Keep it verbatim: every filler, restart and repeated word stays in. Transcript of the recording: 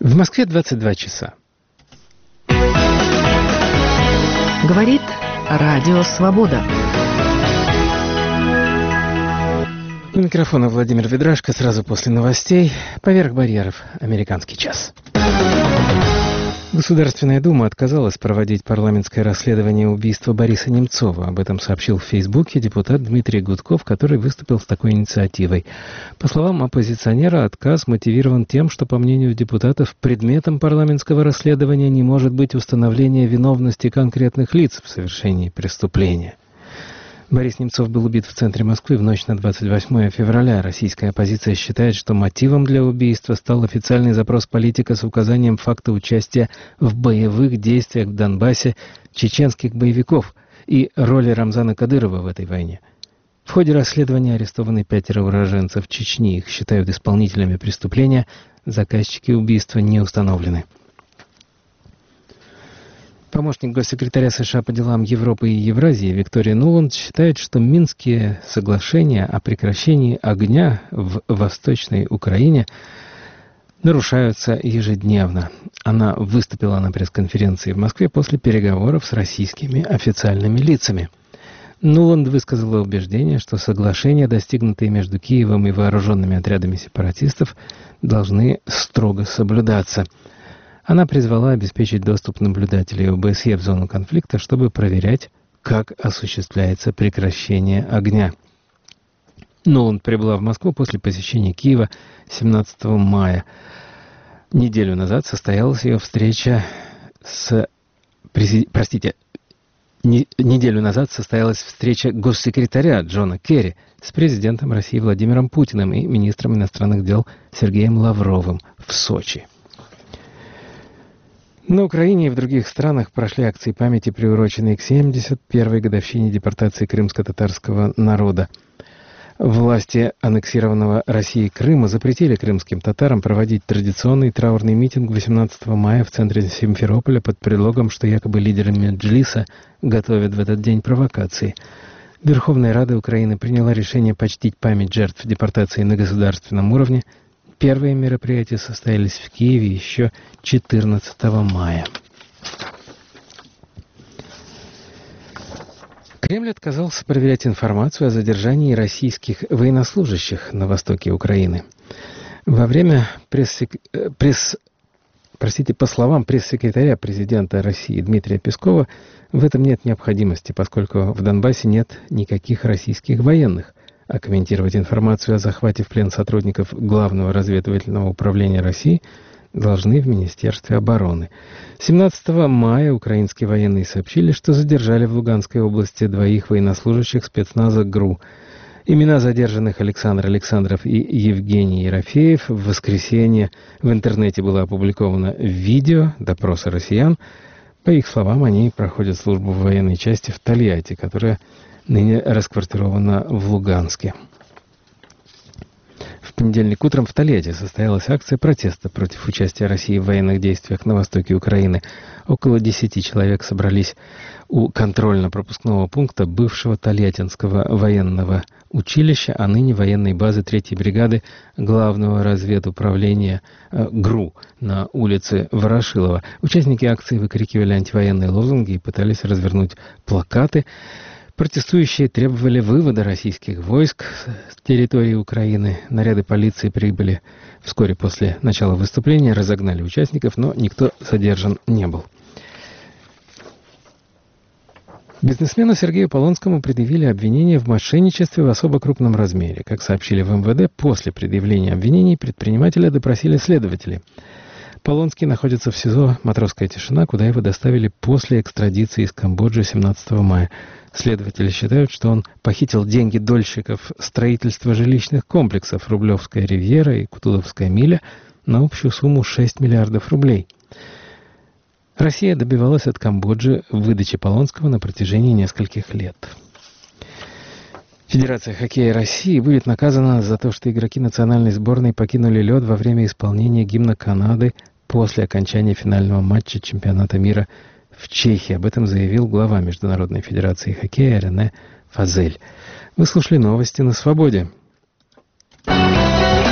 В Москве двадцать два часа. Говорит Радио Свобода. У микрофона Владимир Ведрашко. Сразу после новостей. Поверх барьеров. Американский час. Государственная Дума отказалась проводить парламентское расследование убийства Бориса Немцова. Об этом сообщил в Фейсбуке депутат Дмитрий Гудков, который выступил с такой инициативой. По словам оппозиционера, отказ мотивирован тем, что, по мнению депутатов, предметом парламентского расследования не может быть установление виновности конкретных лиц в совершении преступления. Борис Немцов был убит в центре Москвы в ночь на двадцать восьмое февраля. Российская оппозиция считает, что мотивом для убийства стал официальный запрос политика с указанием факта участия в боевых действиях в Донбассе чеченских боевиков и роли Рамзана Кадырова в этой войне. В ходе расследования арестованы пятеро уроженцев Чечни. Их считают исполнителями преступления. Заказчики убийства не установлены. Помощник госсекретаря США по делам Европы и Евразии Виктория Нуланд считает, что Минские соглашения о прекращении огня в Восточной Украине нарушаются ежедневно. Она выступила на пресс-конференции в Москве после переговоров с российскими официальными лицами. Нуланд высказала убеждение, что соглашения, достигнутые между Киевом и вооруженными отрядами сепаратистов, должны строго соблюдаться. Она призвала обеспечить доступ наблюдателей ОБСЕ в зону конфликта, чтобы проверять, как осуществляется прекращение огня. Нуланд прибыла в Москву после посещения Киева семнадцатого мая. Неделю назад состоялась ее встреча с... Презид... Простите, не... неделю назад состоялась встреча госсекретаря Джона Керри с президентом России Владимиром Путиным и министром иностранных дел Сергеем Лавровым в Сочи. На Украине и в других странах прошли акции памяти, приуроченные к семьдесят первой годовщине депортации крымско-татарского народа. Власти аннексированного Россией Крыма запретили крымским татарам проводить традиционный траурный митинг восемнадцатого мая в центре Симферополя под предлогом, что якобы лидеры Меджлиса готовят в этот день провокации. Верховная Рада Украины приняла решение почтить память жертв депортации на государственном уровне. Первые мероприятия состоялись в Киеве еще четырнадцатого мая. Кремль отказался проверять информацию о задержании российских военнослужащих на востоке Украины. Во время пресс... пресс... Простите, по словам пресс-секретаря президента России Дмитрия Пескова, в этом нет необходимости, поскольку в Донбассе нет никаких российских военных. А комментировать информацию о захвате в плен сотрудников Главного разведывательного управления России должны в Министерстве обороны. семнадцатого мая украинские военные сообщили, что задержали в Луганской области двоих военнослужащих спецназа ГРУ. Имена задержанных Александр Александров и Евгений Ерофеев в воскресенье в интернете было опубликовано видео допроса россиян. По их словам, они проходят службу в военной части в Тольятти, которая ныне расквартирована в Луганске. В понедельник утром в Тольятти состоялась акция протеста против участия России в военных действиях на востоке Украины. Около десяти человек собрались у контрольно-пропускного пункта бывшего Тольяттинского военного училища, а ныне военной базы третьей бригады Главного разведуправления э, ГРУ на улице Ворошилова. Участники акции выкрикивали антивоенные лозунги и пытались развернуть плакаты. Протестующие требовали вывода российских войск с территории Украины. Наряды полиции прибыли вскоре после начала выступления, разогнали участников, но никто задержан не был. Бизнесмену Сергею Полонскому предъявили обвинение в мошенничестве в особо крупном размере. Как сообщили в эм вэ дэ, после предъявления обвинений предпринимателя допросили следователи. Полонский находится в СИЗО «Матросская тишина», куда его доставили после экстрадиции из Камбоджи семнадцатого мая. Следователи считают, что он похитил деньги дольщиков строительства жилищных комплексов «Рублевская ривьера» и «Кутузовская миля» на общую сумму шесть миллиардов рублей. Россия добивалась от Камбоджи выдачи Полонского на протяжении нескольких лет. Федерация хоккея России будет наказана за то, что игроки национальной сборной покинули лед во время исполнения гимна Канады после окончания финального матча чемпионата мира в Чехии. Об этом заявил глава Международной федерации хоккея Рене Фазель. Вы слушали новости на Свободе.